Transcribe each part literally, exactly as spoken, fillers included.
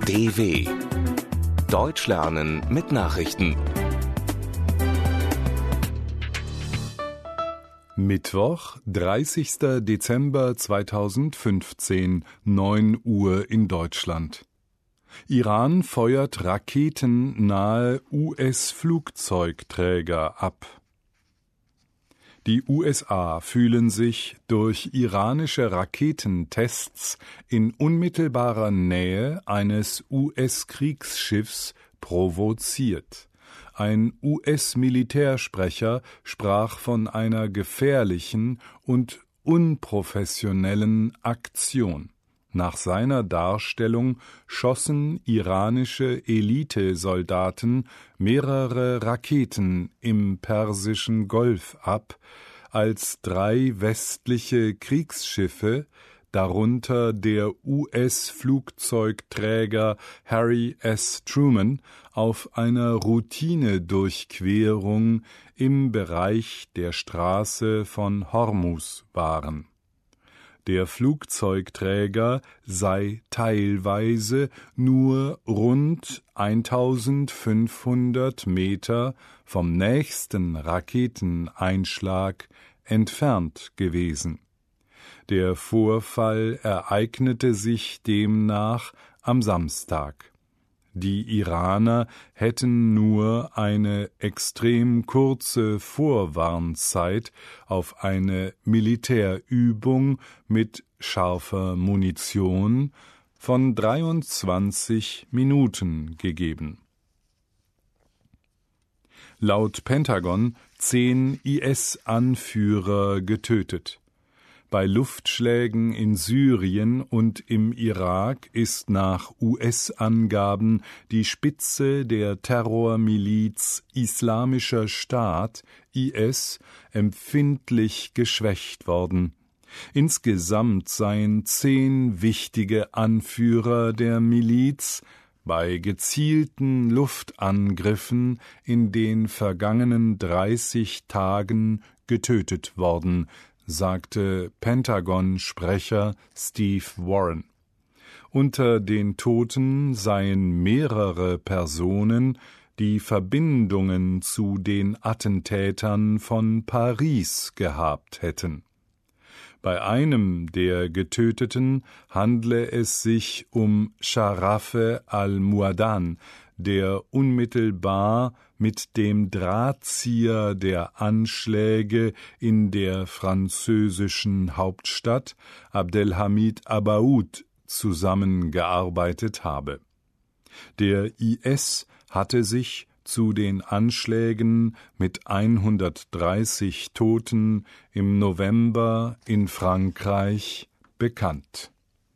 D W Deutsch lernen mit Nachrichten. Mittwoch, dreißigster Dezember zweitausendfünfzehn, neun Uhr in Deutschland. Iran feuert Raketen nahe U S-Flugzeugträger ab. Die U S A fühlen sich durch iranische Raketentests in unmittelbarer Nähe eines U S-Kriegsschiffs provoziert. Ein U S-Militärsprecher sprach von einer gefährlichen und unprofessionellen Aktion. Nach seiner Darstellung schossen iranische Elitesoldaten mehrere Raketen im Persischen Golf ab, als drei westliche Kriegsschiffe, darunter der U S-Flugzeugträger Harry S. Truman, auf einer Routinedurchquerung im Bereich der Straße von Hormuz waren. Der Flugzeugträger sei teilweise nur rund eintausendfünfhundert Meter vom nächsten Raketeneinschlag entfernt gewesen. Der Vorfall ereignete sich demnach am Samstag. Die Iraner hätten nur eine extrem kurze Vorwarnzeit auf eine Militärübung mit scharfer Munition von dreiundzwanzig Minuten gegeben. Laut Pentagon zehn I S-Anführer getötet. Bei Luftschlägen in Syrien und im Irak ist nach U S-Angaben die Spitze der Terrormiliz Islamischer Staat I S empfindlich geschwächt worden. Insgesamt seien zehn wichtige Anführer der Miliz bei gezielten Luftangriffen in den vergangenen dreißig Tagen getötet worden, sagte Pentagon-Sprecher Steve Warren. Unter den Toten seien mehrere Personen, die Verbindungen zu den Attentätern von Paris gehabt hätten. Bei einem der Getöteten handle es sich um Sharafe al-Muadan, der unmittelbar mit dem Drahtzieher der Anschläge in der französischen Hauptstadt Abdelhamid Abaoud zusammengearbeitet habe. Der I S hatte sich zu den Anschlägen mit hundertdreißig Toten im November in Frankreich bekannt.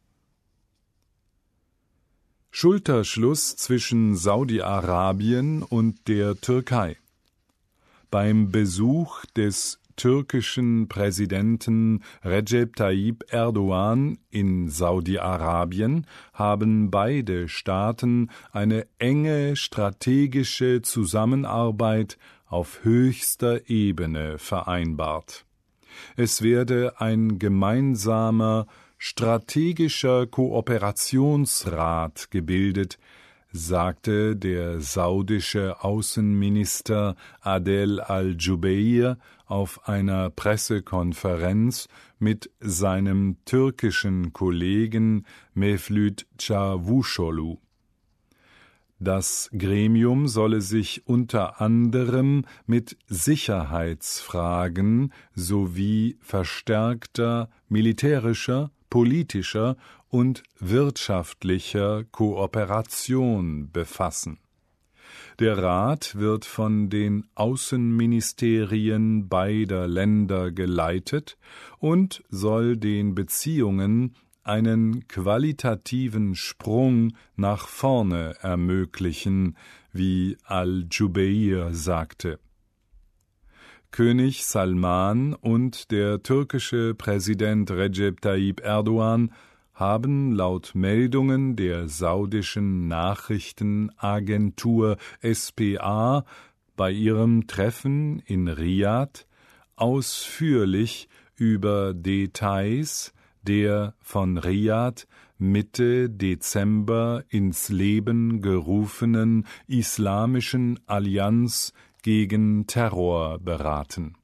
Schulterschluss zwischen Saudi-Arabien und der Türkei. Beim Besuch des türkischen Präsidenten Recep Tayyip Erdogan in Saudi-Arabien haben beide Staaten eine enge strategische Zusammenarbeit auf höchster Ebene vereinbart. Es werde ein gemeinsamer strategischer Kooperationsrat gebildet, sagte der saudische Außenminister Adel al-Jubeir auf einer Pressekonferenz mit seinem türkischen Kollegen Mevlüt Çavuşoğlu. Das Gremium solle sich unter anderem mit Sicherheitsfragen sowie verstärkter militärischer, politischer und wirtschaftlicher Kooperation befassen. Der Rat wird von den Außenministerien beider Länder geleitet und soll den Beziehungen einen qualitativen Sprung nach vorne ermöglichen, wie al-Jubeir sagte. König Salman und der türkische Präsident Recep Tayyip Erdogan haben laut Meldungen der saudischen Nachrichtenagentur S P A bei ihrem Treffen in Riad ausführlich über Details der von Riad Mitte Dezember ins Leben gerufenen Islamischen Allianz gegen Terror beraten.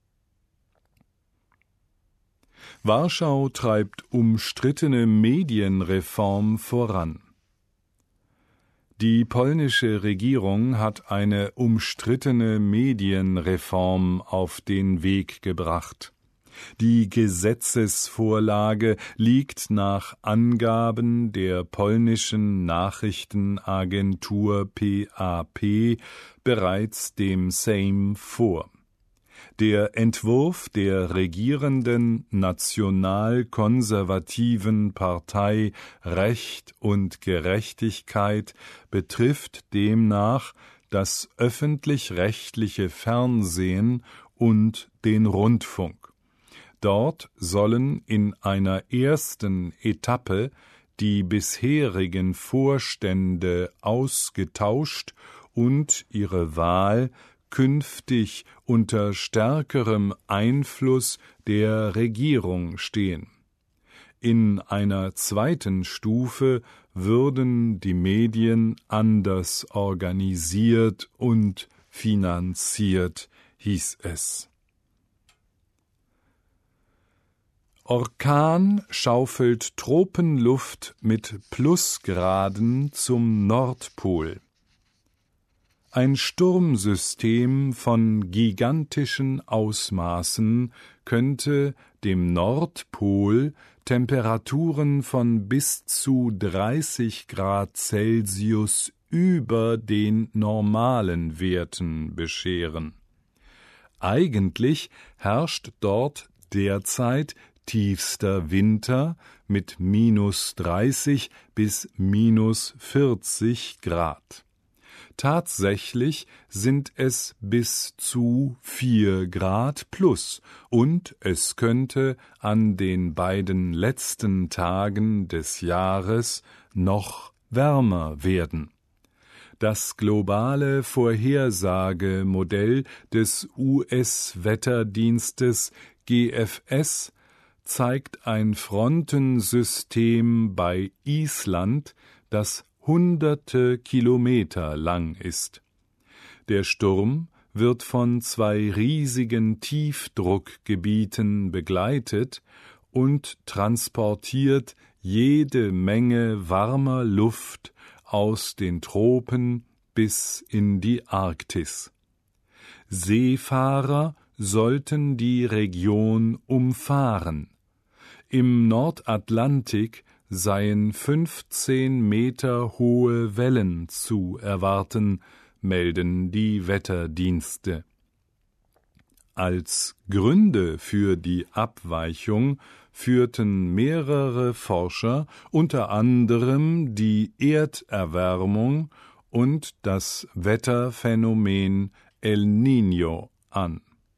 Warschau treibt umstrittene Medienreform voran. Die polnische Regierung hat eine umstrittene Medienreform auf den Weg gebracht. Die Gesetzesvorlage liegt nach Angaben der polnischen Nachrichtenagentur P A P bereits dem Sejm vor. Der Entwurf der regierenden nationalkonservativen Partei Recht und Gerechtigkeit betrifft demnach das öffentlich-rechtliche Fernsehen und den Rundfunk. Dort sollen in einer ersten Etappe die bisherigen Vorstände ausgetauscht und ihre Wahl künftig unter stärkerem Einfluss der Regierung stehen. In einer zweiten Stufe würden die Medien anders organisiert und finanziert, hieß es. Orkan schaufelt Tropenluft mit Plusgraden zum Nordpol. Ein Sturmsystem von gigantischen Ausmaßen könnte dem Nordpol Temperaturen von bis zu dreißig Grad Celsius über den normalen Werten bescheren. Eigentlich herrscht dort derzeit tiefster Winter mit minus dreißig bis minus vierzig Grad. Tatsächlich sind es bis zu vier Grad plus und es könnte an den beiden letzten Tagen des Jahres noch wärmer werden. Das globale Vorhersagemodell des U S-Wetterdienstes G F S zeigt ein Frontensystem bei Island, das hunderte Kilometer lang ist. Der Sturm wird von zwei riesigen Tiefdruckgebieten begleitet und transportiert jede Menge warmer Luft aus den Tropen bis in die Arktis. Seefahrer sollten die Region umfahren. Im Nordatlantik seien fünfzehn Meter hohe Wellen zu erwarten, melden die Wetterdienste. Als Gründe für die Abweichung führten mehrere Forscher unter anderem die Erderwärmung und das Wetterphänomen El Niño an.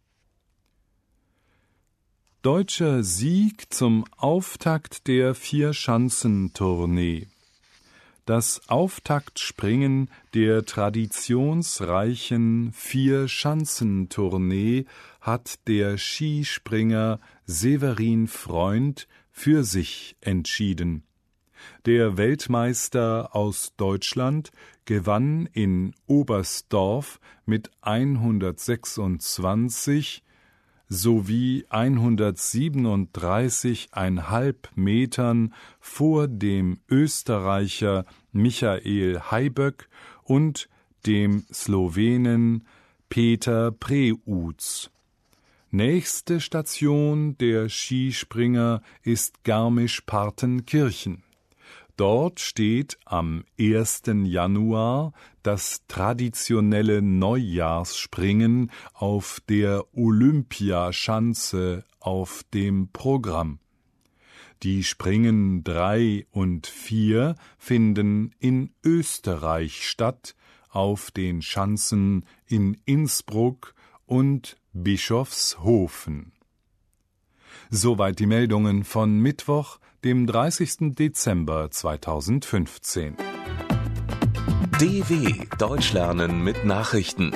Deutscher Sieg zum Auftakt der Vierschanzentournee. Das Auftaktspringen der traditionsreichen Vierschanzentournee hat der Skispringer Severin Freund für sich entschieden. Der Weltmeister aus Deutschland gewann in Oberstdorf mit hundertsechsundzwanzig sowie hundertsiebenunddreißig Komma fünf Metern vor dem Österreicher Michael Haiböck und dem Slowenen Peter Preuß. Nächste Station der Skispringer ist Garmisch-Partenkirchen. Dort steht am ersten Januar das traditionelle Neujahrsspringen auf der Olympiaschanze auf dem Programm. Die Springen drei und vier finden in Österreich statt, auf den Schanzen in Innsbruck und Bischofshofen. Soweit die Meldungen von Mittwoch, dem dreißigsten Dezember zweitausendfünfzehn. D W Deutsch lernen mit Nachrichten.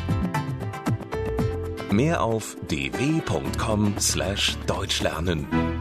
Mehr auf d w punkt com slash deutsch lernen.